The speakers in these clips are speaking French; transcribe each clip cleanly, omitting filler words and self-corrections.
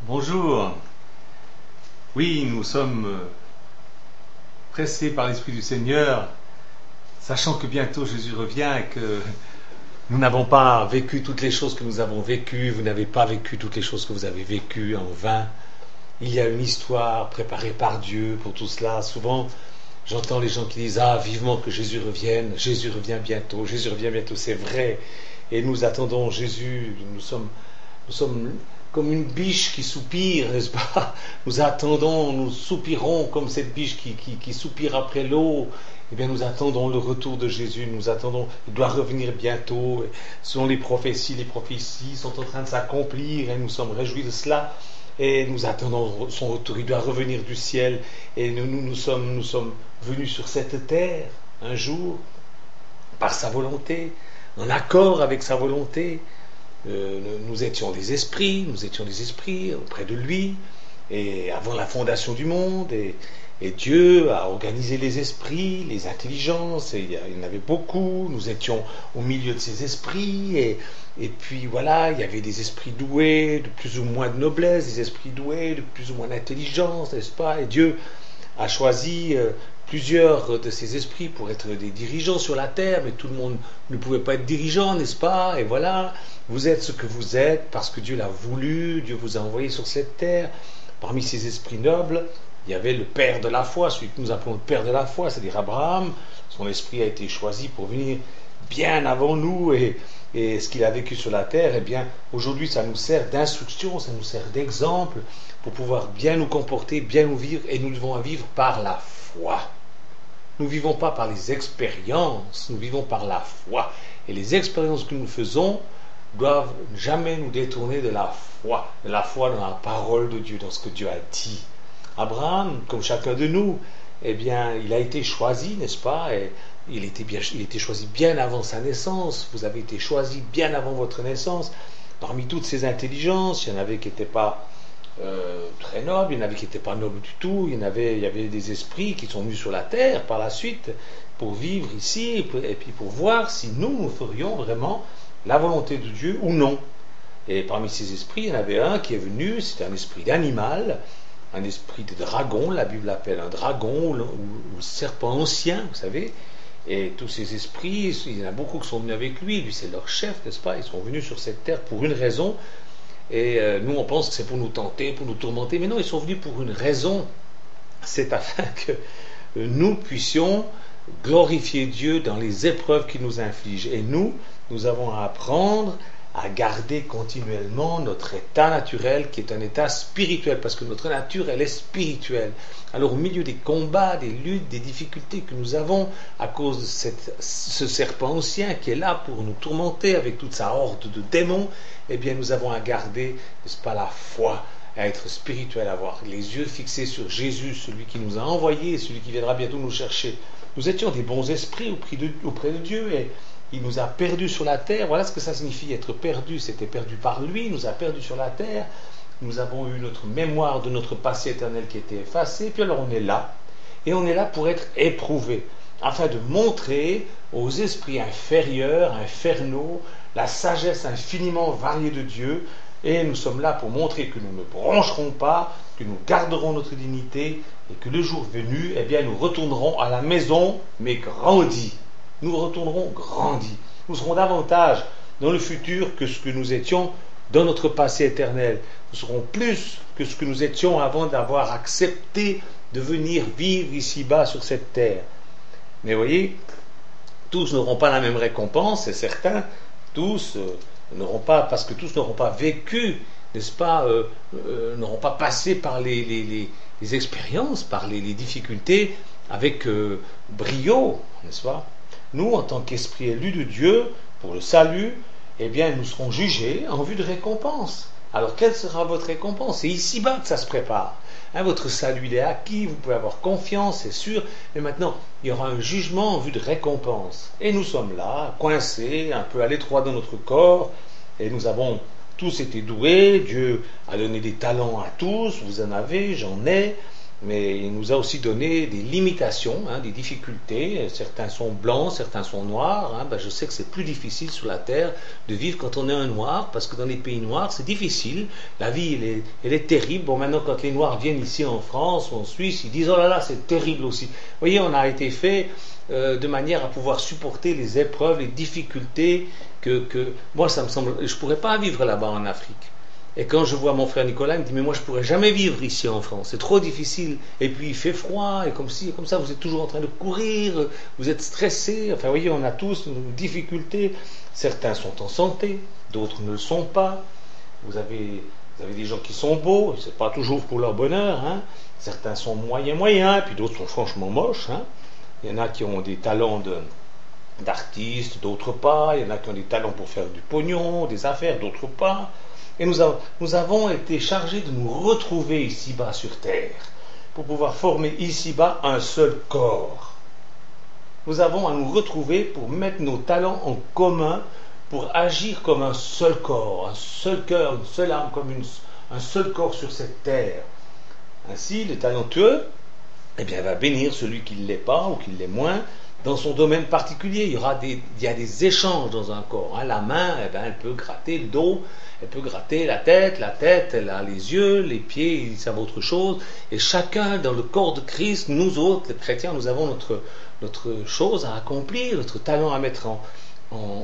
Bonjour. Oui, nous sommes pressés par l'Esprit du Seigneur, sachant que bientôt Jésus revient et que nous n'avons pas vécu toutes les choses que nous avons vécues, vous n'avez pas vécu toutes les choses que vous avez vécues en vain. Il y a une histoire préparée par Dieu pour tout cela. Souvent, j'entends les gens qui disent « Ah, vivement que Jésus revienne, Jésus revient bientôt, Jésus revient bientôt », c'est vrai. Et nous attendons Jésus, nous sommes comme une biche qui soupire, n'est-ce pas? Nous attendons, nous soupirons comme cette biche qui soupire après l'eau. Eh bien, nous attendons le retour de Jésus, nous attendons, il doit revenir bientôt. Selon les prophéties sont en train de s'accomplir et nous sommes réjouis de cela. Et nous attendons son retour, il doit revenir du ciel. Et nous sommes venus sur cette terre un jour, par sa volonté, en accord avec sa volonté. Nous étions des esprits auprès de lui, et avant la fondation du monde, et Dieu a organisé les esprits, les intelligences, et il y en avait beaucoup, nous étions au milieu de ces esprits, et puis voilà, il y avait des esprits doués, de plus ou moins de noblesse, des esprits doués, de plus ou moins d'intelligence, n'est-ce pas? Et Dieu a choisi plusieurs de ces esprits pour être des dirigeants sur la terre, mais tout le monde ne pouvait pas être dirigeant, n'est-ce pas? Et voilà, vous êtes ce que vous êtes parce que Dieu l'a voulu, Dieu vous a envoyé sur cette terre. Parmi ces esprits nobles, il y avait le père de la foi, celui que nous appelons le père de la foi, c'est-à-dire Abraham. Son esprit a été choisi pour venir bien avant nous, et ce qu'il a vécu sur la terre, eh bien, aujourd'hui, ça nous sert d'instruction, ça nous sert d'exemple pour pouvoir bien nous comporter, bien nous vivre, et nous devons vivre par la foi. Nous ne vivons pas par les expériences, nous vivons par la foi. Et les expériences que nous faisons doivent jamais nous détourner de la foi dans la parole de Dieu, dans ce que Dieu a dit. Abraham, comme chacun de nous, eh bien, il a été choisi, n'est-ce pas? Et il était choisi bien avant sa naissance. Vous avez été choisi bien avant votre naissance. Parmi toutes ces intelligences, il y en avait qui n'étaient pas très nobles, il y en avait qui n'étaient pas nobles du tout. Il y avait des esprits qui sont venus sur la terre par la suite pour vivre ici et puis pour voir si nous ferions vraiment la volonté de Dieu ou non. Et parmi ces esprits, il y en avait un qui est venu, c'était un esprit d'animal, un esprit de dragon, la Bible l'appelle un dragon, ou serpent ancien, vous savez. Et tous ces esprits, il y en a beaucoup qui sont venus avec lui c'est leur chef, n'est-ce pas? Ils sont venus sur cette terre pour une raison, et nous on pense que c'est pour nous tenter, pour nous tourmenter, mais non, ils sont venus pour une raison, c'est afin que nous puissions glorifier Dieu dans les épreuves qu'il nous inflige. Et nous avons à apprendre à garder continuellement notre état naturel, qui est un état spirituel, parce que notre nature, elle est spirituelle. Alors au milieu des combats, des luttes, des difficultés que nous avons, à cause de ce serpent ancien qui est là pour nous tourmenter avec toute sa horde de démons, eh bien nous avons à garder, n'est-ce pas, la foi, à être spirituel, à avoir les yeux fixés sur Jésus, celui qui nous a envoyés, celui qui viendra bientôt nous chercher. Nous étions des bons esprits auprès de Dieu, et il nous a perdus sur la terre. Voilà ce que ça signifie être perdu. C'était perdu par lui, il nous a perdus sur la terre. Nous avons eu notre mémoire de notre passé éternel qui était effacée. Puis alors on est là. Et on est là pour être éprouvé, afin de montrer aux esprits inférieurs, infernaux, la sagesse infiniment variée de Dieu. Et nous sommes là pour montrer que nous ne broncherons pas, que nous garderons notre dignité, et que le jour venu, eh bien, nous retournerons à la maison, mais grandis. Nous retournerons grandis. Nous serons davantage dans le futur que ce que nous étions dans notre passé éternel. Nous serons plus que ce que nous étions avant d'avoir accepté de venir vivre ici-bas sur cette terre. Mais voyez, tous n'auront pas la même récompense, c'est certain. Tous n'auront pas, parce que tous n'auront pas vécu, n'est-ce pas, n'auront pas passé par les expériences, par les difficultés avec brio, n'est-ce pas? Nous, en tant qu'esprit élu de Dieu, pour le salut, eh bien, nous serons jugés en vue de récompense. Alors, quelle sera votre récompense? C'est ici-bas que ça se prépare. Votre salut, il est acquis, vous pouvez avoir confiance, c'est sûr, mais maintenant, il y aura un jugement en vue de récompense. Et nous sommes là, coincés, un peu à l'étroit dans notre corps, et nous avons tous été doués, Dieu a donné des talents à tous, vous en avez, j'en ai, mais il nous a aussi donné des limitations, des difficultés. Certains sont blancs, certains sont noirs. Je sais que c'est plus difficile sur la terre de vivre quand on est un noir, parce que dans les pays noirs, c'est difficile. La vie, elle est terrible. Bon, maintenant, quand les noirs viennent ici en France ou en Suisse, ils disent, oh là là, c'est terrible aussi. Vous voyez, on a été fait de manière à pouvoir supporter les épreuves, les difficultés que moi, ça me semble, je ne pourrais pas vivre là-bas en Afrique. Et quand je vois mon frère Nicolas, il me dit, mais moi je ne pourrais jamais vivre ici en France, c'est trop difficile. Et puis il fait froid, et comme ci, et comme ça, vous êtes toujours en train de courir, vous êtes stressé. Enfin, vous voyez, on a tous nos difficultés. Certains sont en santé, d'autres ne le sont pas. Vous avez des gens qui sont beaux, c'est pas toujours pour leur bonheur. Certains sont moyens, puis d'autres sont franchement moches. Il y en a qui ont des talents d'artistes, d'autres pas. Il y en a qui ont des talents pour faire du pognon, des affaires, d'autres pas. Et nous avons été chargés de nous retrouver ici-bas sur terre, pour pouvoir former ici-bas un seul corps. Nous avons à nous retrouver pour mettre nos talents en commun, pour agir comme un seul corps, un seul cœur, une seule âme, comme un seul corps sur cette terre. Ainsi, le talentueux, va bénir celui qui ne l'est pas ou qui l'est moins, dans son domaine particulier. Il y a des échanges dans un corps. La main, elle peut gratter le dos, elle peut gratter la tête, elle a les yeux, les pieds, ils savent autre chose. Et chacun dans le corps de Christ, nous autres, les chrétiens, nous avons notre chose à accomplir, notre talent à mettre en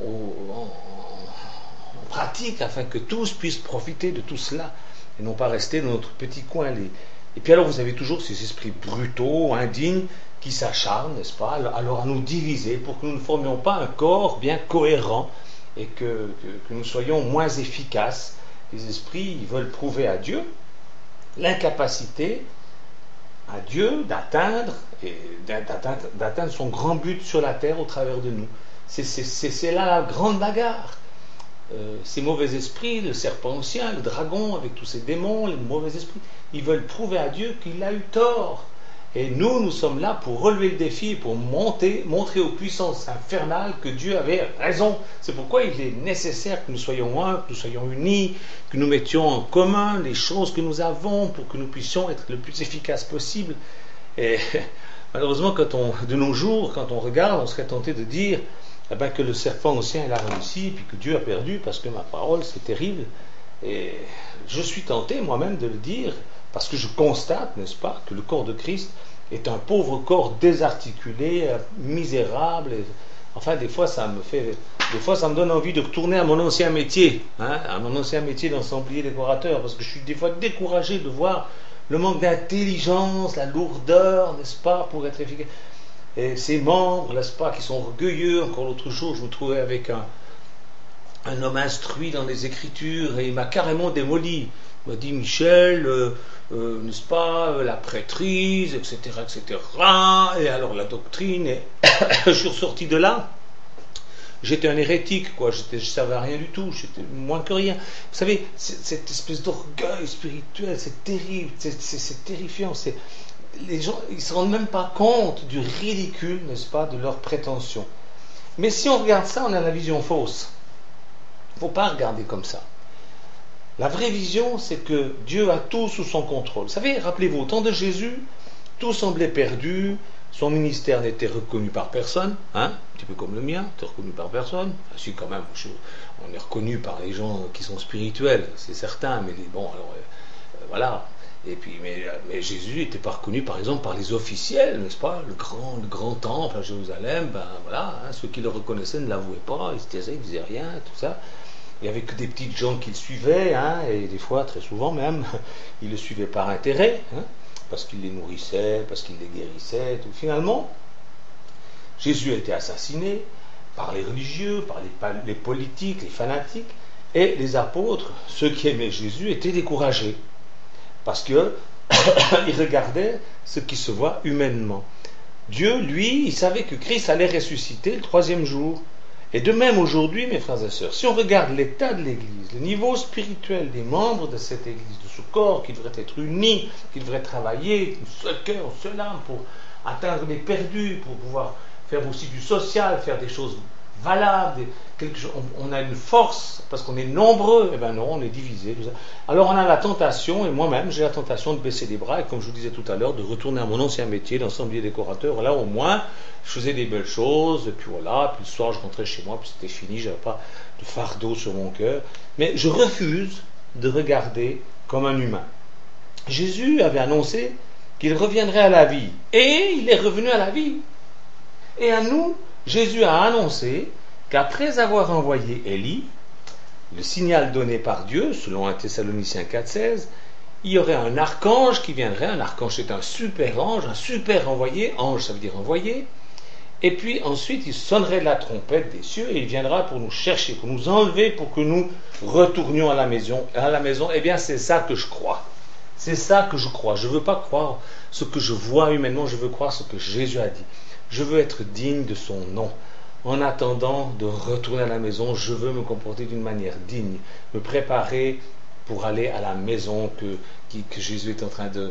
pratique, afin que tous puissent profiter de tout cela, et non pas rester dans notre petit coin. Et puis alors vous avez toujours ces esprits brutaux, indignes, qui s'acharnent, n'est-ce pas, alors à nous diviser pour que nous ne formions pas un corps bien cohérent et que nous soyons moins efficaces. Les esprits, ils veulent prouver à Dieu l'incapacité à Dieu d'atteindre son grand but sur la terre au travers de nous. C'est là la grande bagarre. Ces mauvais esprits, le serpent ancien, le dragon avec tous ses démons, les mauvais esprits, ils veulent prouver à Dieu qu'il a eu tort. Et nous sommes là pour relever le défi, pour montrer aux puissances infernales que Dieu avait raison. C'est pourquoi il est nécessaire que nous soyons un, que nous soyons unis, que nous mettions en commun les choses que nous avons pour que nous puissions être le plus efficaces possible. Et malheureusement, de nos jours, quand on regarde, on serait tenté de dire que le serpent ancien il a réussi, puis que Dieu a perdu parce que ma parole c'est terrible. Et je suis tenté moi-même de le dire, parce que je constate, n'est-ce pas, que le corps de Christ est un pauvre corps désarticulé, misérable. Enfin, des fois, ça me donne envie de retourner à mon ancien métier, à mon ancien métier d'ensemblier décorateur, parce que je suis des fois découragé de voir le manque d'intelligence, la lourdeur, n'est-ce pas, pour être efficace. Et ces membres, n'est-ce pas, qui sont orgueilleux. Encore l'autre jour, je me trouvais avec un homme instruit dans les Écritures, et il m'a carrément démoli. Il m'a dit, Michel, n'est-ce pas, la prêtrise, etc., etc. Et alors la doctrine, et je suis ressorti de là. J'étais un hérétique, quoi. Je ne savais rien du tout, j'étais moins que rien. Vous savez, cette espèce d'orgueil spirituel, c'est terrible, c'est terrifiant. Les gens, ils ne se rendent même pas compte du ridicule, n'est-ce pas, de leurs prétentions. Mais si on regarde ça, on a la vision fausse. Il ne faut pas regarder comme ça. La vraie vision, c'est que Dieu a tout sous son contrôle. Vous savez, rappelez-vous, au temps de Jésus, tout semblait perdu, son ministère n'était reconnu par personne, un petit peu comme le mien, n'était reconnu par personne. Si, quand même, on est reconnu par les gens qui sont spirituels, c'est certain, mais voilà. Et puis, mais Jésus n'était pas reconnu, par exemple, par les officiels, n'est-ce pas, le grand temple à Jérusalem, ceux qui le reconnaissaient ne l'avouaient pas, ils se taisaient, ils ne disaient rien, tout ça. Il n'y avait que des petites gens qui le suivaient, et des fois, très souvent même, ils le suivaient par intérêt, parce qu'il les nourrissait, parce qu'il les guérissait, tout. Finalement, Jésus a été assassiné par les religieux, par les politiques, les fanatiques, et les apôtres, ceux qui aimaient Jésus, étaient découragés. Parce qu'ils regardaient ce qui se voit humainement. Dieu, lui, il savait que Christ allait ressusciter le 3e jour. Et de même aujourd'hui, mes frères et sœurs, si on regarde l'état de l'Église, le niveau spirituel des membres de cette Église, de ce corps qui devrait être uni, qui devrait travailler, un seul cœur, une seule âme pour atteindre les perdus, pour pouvoir faire aussi du social, faire des choses valable, on a une force parce qu'on est nombreux. Eh bien non, on est divisé. Alors on a la tentation, et moi-même j'ai la tentation de baisser les bras, et comme je vous disais tout à l'heure, de retourner à mon ancien métier d'ensemblier décorateur. Là au moins, je faisais des belles choses, et puis voilà, puis le soir je rentrais chez moi, puis c'était fini, j'avais pas de fardeau sur mon cœur. Mais je refuse de regarder comme un humain. Jésus avait annoncé qu'il reviendrait à la vie, et il est revenu à la vie. Et à nous, Jésus a annoncé qu'après avoir envoyé Élie, le signal donné par Dieu, selon 1 Thessaloniciens 4,16, il y aurait un archange qui viendrait. Un archange, c'est un super ange, un super envoyé. Ange, ça veut dire envoyé. Et puis ensuite, il sonnerait la trompette des cieux et il viendra pour nous chercher, pour nous enlever, pour que nous retournions à la maison. Eh bien, c'est ça que je crois. C'est ça que je crois. Je ne veux pas croire ce que je vois humainement, je veux croire ce que Jésus a dit. Je veux être digne de son nom. En attendant de retourner à la maison, je veux me comporter d'une manière digne, me préparer pour aller à la maison que Jésus est en train de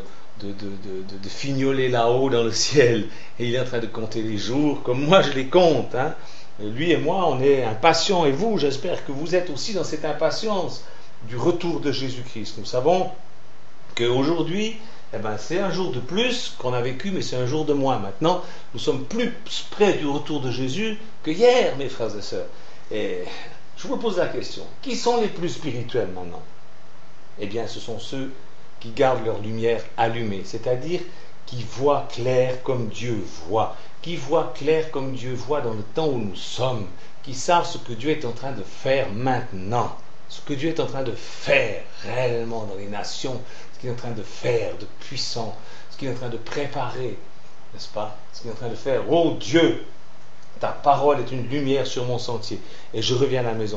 fignoler là-haut dans le ciel. Et il est en train de compter les jours, comme moi je les compte. Lui et moi, on est impatients, et vous, j'espère que vous êtes aussi dans cette impatience du retour de Jésus-Christ. Nous savons qu'aujourd'hui, c'est un jour de plus qu'on a vécu, mais c'est un jour de moins. Maintenant, nous sommes plus près du retour de Jésus que hier, mes frères et sœurs. Et je vous pose la question, qui sont les plus spirituels maintenant? Eh bien, ce sont ceux qui gardent leur lumière allumée, c'est-à-dire qui voient clair comme Dieu voit, qui voient clair comme Dieu voit dans le temps où nous sommes, qui savent ce que Dieu est en train de faire maintenant, ce que Dieu est en train de faire réellement dans les nations, ce qu'il est en train de faire de puissant, ce qu'il est en train de préparer, n'est-ce pas? Ce qu'il est en train de faire. Oh Dieu, ta parole est une lumière sur mon sentier, et je reviens à la maison.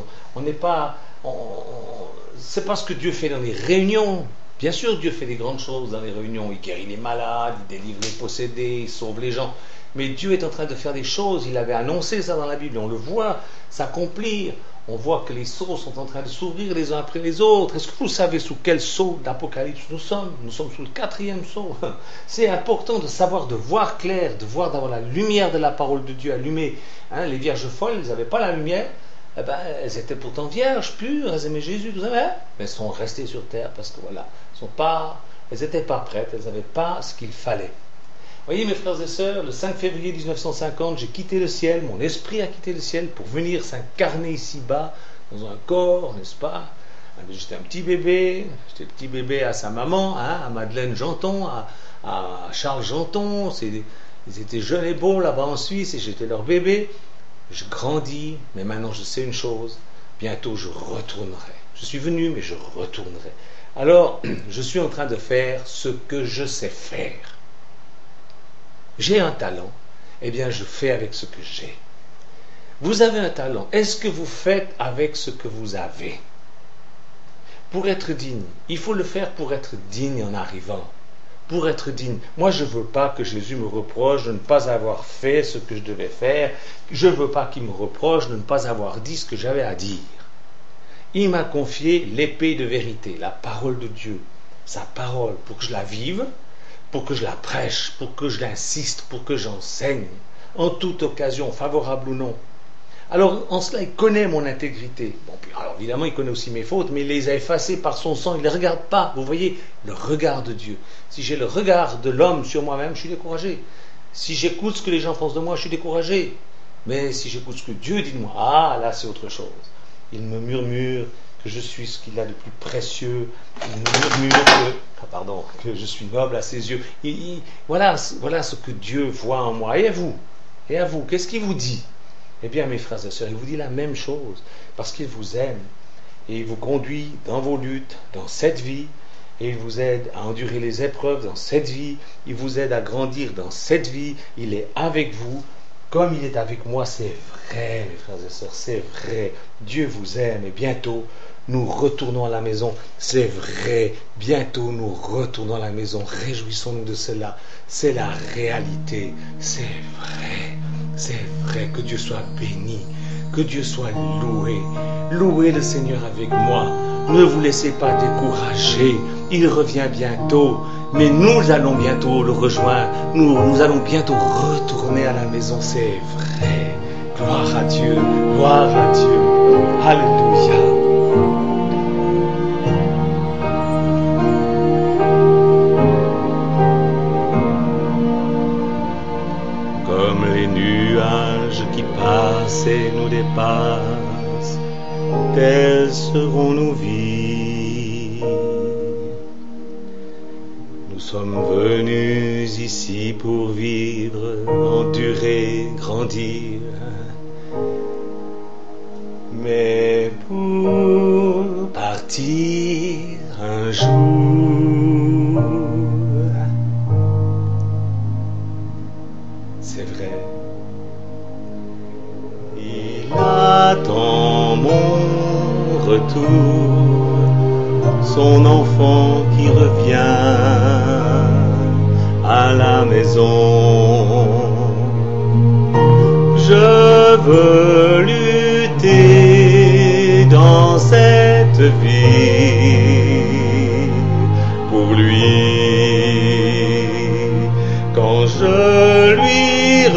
C'est pas ce que Dieu fait dans les réunions. Bien sûr, Dieu fait des grandes choses dans les réunions. Il guérit les malades, il délivre les possédés, il sauve les gens. Mais Dieu est en train de faire des choses. Il avait annoncé ça dans la Bible. On le voit s'accomplir. On voit que les sceaux sont en train de s'ouvrir les uns après les autres. Est-ce que vous savez sous quel sceau d'Apocalypse nous sommes? Nous sommes sous le 4e sceau. C'est important de savoir, de voir clair, d'avoir la lumière de la parole de Dieu allumée. Les vierges folles, elles n'avaient pas la lumière. Elles étaient pourtant vierges, pures, elles aimaient Jésus, tout ça, mais elles sont restées sur terre parce que voilà, elles n'étaient pas prêtes, elles n'avaient pas ce qu'il fallait. Voyez mes frères et sœurs, le 5 février 1950, j'ai quitté le ciel, mon esprit a quitté le ciel pour venir s'incarner ici-bas, dans un corps, n'est-ce pas? J'étais un petit bébé à sa maman, à Madeleine Janton, à Charles Janton, ils étaient jeunes et beaux là-bas en Suisse et j'étais leur bébé. Je grandis, mais maintenant je sais une chose, bientôt je retournerai. Je suis venu, mais je retournerai. Alors, je suis en train de faire ce que je sais faire. J'ai un talent, eh bien je fais avec ce que j'ai. Vous avez un talent, est-ce que vous faites avec ce que vous avez? Pour être digne, il faut le faire pour être digne en arrivant. Pour être digne. Moi, je ne veux pas que Jésus me reproche de ne pas avoir fait ce que je devais faire. Je ne veux pas qu'il me reproche de ne pas avoir dit ce que j'avais à dire. Il m'a confié l'épée de vérité, la parole de Dieu, sa parole, pour que je la vive, pour que je la prêche, pour que je l'insiste, pour que j'enseigne, en toute occasion, favorable ou non. Alors, en cela, il connaît mon intégrité. Bon, puis, alors, évidemment, il connaît aussi mes fautes, mais il les a effacées par son sang. Il ne les regarde pas. Vous voyez, le regard de Dieu. Si j'ai le regard de l'homme sur moi-même, je suis découragé. Si j'écoute ce que les gens pensent de moi, je suis découragé. Mais si j'écoute ce que Dieu dit de moi, là, c'est autre chose. Il me murmure que je suis ce qu'il a de plus précieux. Il me murmure que je suis noble à ses yeux. Voilà ce que Dieu voit en moi. Et à vous, qu'est-ce qu'il vous dit? Eh bien, mes frères et sœurs, il vous dit la même chose, parce qu'il vous aime, et il vous conduit dans vos luttes, dans cette vie, et il vous aide à endurer les épreuves dans cette vie, il vous aide à grandir dans cette vie, il est avec vous, comme il est avec moi. C'est vrai, mes frères et sœurs, c'est vrai. Dieu vous aime, et bientôt, nous retournons à la maison. C'est vrai, bientôt nous retournons à la maison. Réjouissons-nous de cela. C'est la réalité. C'est vrai, que Dieu soit béni, que Dieu soit loué. Louez le Seigneur avec moi. Ne vous laissez pas décourager. Il revient bientôt, mais nous allons bientôt le rejoindre. Nous allons bientôt retourner à la maison. C'est vrai. Gloire à Dieu, gloire à Dieu. Alléluia. Comme les nuages qui passent et nous dépassent, telles seront nos vies. Nous sommes venus ici pour vivre, endurer, grandir, mais pour partir un jour. C'est vrai, il attend mon retour, son enfant qui revient à la maison. Je veux lutter dans cette vie pour lui. Quand je lui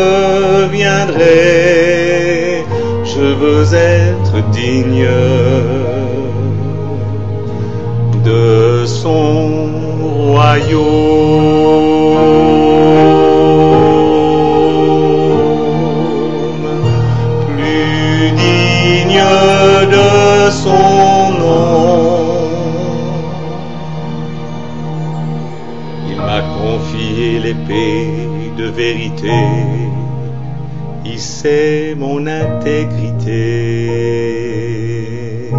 reviendrai, je veux être digne de son royaume, plus digne de son nom. Il m'a confié l'épée de vérité, il sait mon intégrité.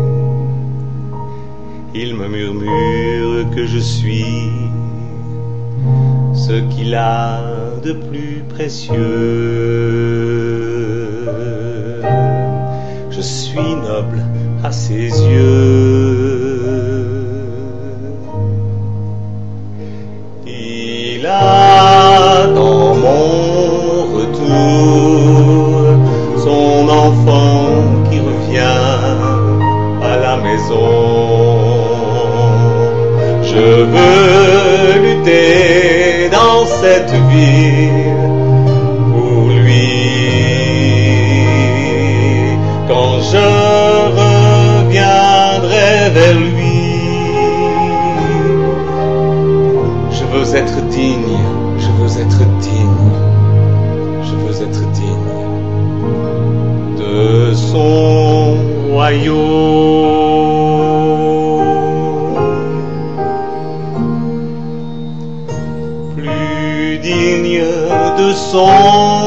Il me murmure que je suis ce qu'il a de plus précieux. Je suis noble à ses yeux. Il attend mon retour, son enfant qui revient à la maison. Je veux lutter dans cette vie pour lui. Quand je reviendrai vers lui, je veux être digne, je veux être digne, je veux être digne de son royaume. Plus digne de son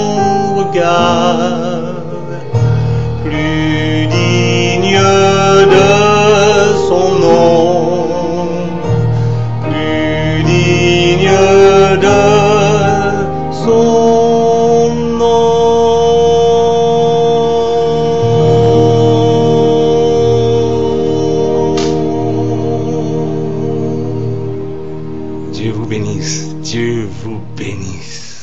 regard, plus digne de son nom, plus digne de son nom. Dieu vous bénisse, Dieu vous bénisse.